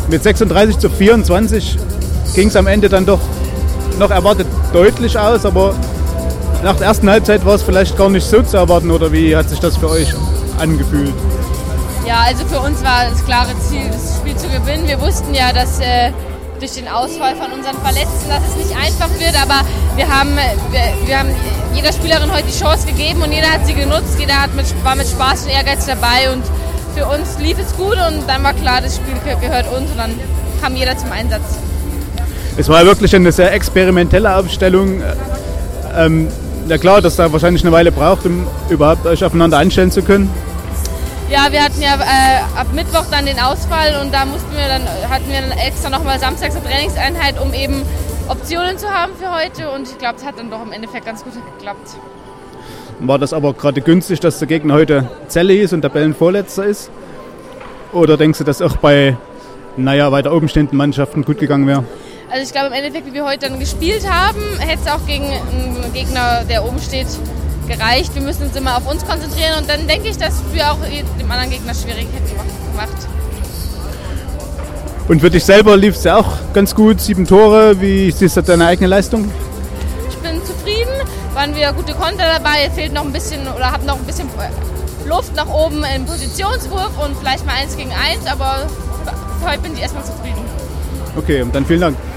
Mit 36-24 ging es am Ende dann doch noch erwartet deutlich aus, aber nach der ersten Halbzeit war es vielleicht gar nicht so zu erwarten, oder wie hat sich das für euch angefühlt? Ja, also für uns war das klare Ziel, das Spiel zu gewinnen. Wir wussten ja, dass durch den Ausfall von unseren Verletzten, dass es nicht einfach wird, aber wir haben jeder Spielerin heute die Chance gegeben und jeder hat sie genutzt, jeder war mit Spaß und Ehrgeiz dabei und für uns lief es gut und dann war klar, das Spiel gehört uns und dann kam jeder zum Einsatz. Es war wirklich eine sehr experimentelle Aufstellung. Ja klar, dass da wahrscheinlich eine Weile braucht, um überhaupt euch aufeinander einstellen zu können. Ja, wir hatten ja ab Mittwoch dann den Ausfall und da hatten wir dann extra nochmal samstags eine Trainingseinheit, um eben Optionen zu haben für heute und ich glaube, es hat dann doch im Endeffekt ganz gut geklappt. War das aber gerade günstig, dass der Gegner heute Celle ist und Tabellenvorletzter ist? Oder denkst du, dass auch bei weiter oben stehenden Mannschaften gut gegangen wäre? Also ich glaube im Endeffekt, wie wir heute dann gespielt haben, hätte es auch gegen einen Gegner, der oben steht, gereicht. Wir müssen uns immer auf uns konzentrieren und dann denke ich, dass wir auch dem anderen Gegner schwierig hätten gemacht. Und für dich selber lief es ja auch ganz gut, 7 Tore. Wie siehst du deine eigene Leistung? Ich bin zufrieden, waren wieder gute Konter dabei, fehlt noch ein bisschen oder habe noch ein bisschen Luft nach oben im Positionswurf und vielleicht mal 1 gegen 1, aber für heute bin ich erstmal zufrieden. Okay, dann vielen Dank.